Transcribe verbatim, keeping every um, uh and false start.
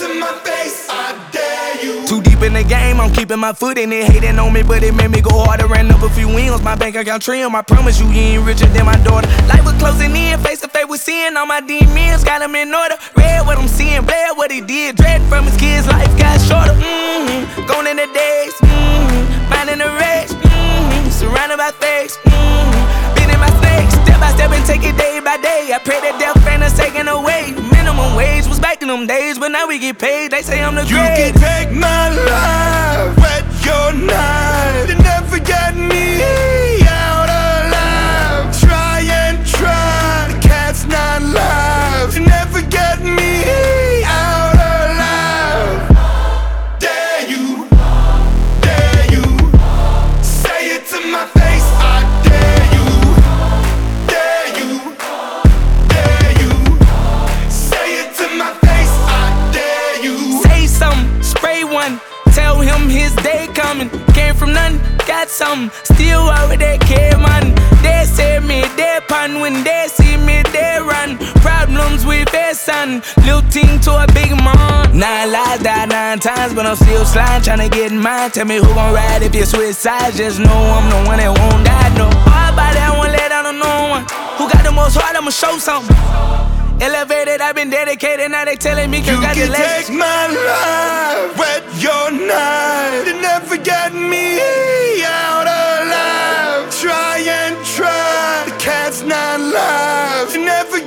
my face, I dare you. Too deep in the game, I'm keeping my foot in it. Hating on me, but it made me go harder. Ran up a few wins, my bank account trim. I promise you, you ain't richer than my daughter. Life was closing in, face to face with sin. All my demons got them in order. Read what I'm seeing, bled what he did. Dread from his kids, life got shorter. Mm-hmm. Gone in the days, mm-hmm. Minding the race, mm-hmm. Surrounded by fakes, mm-hmm. Been in my snakes, step by step and take it day by day. I pray that death ain't us taken away. Minimum wage was back in them days, but now we get paid. They say I'm the You great. can take my life, wet your knife. You never get me out alive. Try and try, the cat's not live. You never get me out alive. Dare you, dare you, say it to my face, I dare you. Dare you, dare you, say it to my face, I dare you. Say something, spray one, tell him his day coming. Came from nothing, got something, still over that care man. They say me, they pun, when they see me, they run. Problems with their son, little team to a big man. Nine lives died nine times, but I'm still sliding, tryna get mine. Tell me who gon' ride if you switch sides, just know I'm the one that won't die. No hard body, I won't let down on no one. Who got the most heart, I'ma show something. Elevated, I've been dedicated, now they telling me congratulations. You can take my life, wet your knife. You never get me out alive. Try and try, the cat's not live. You never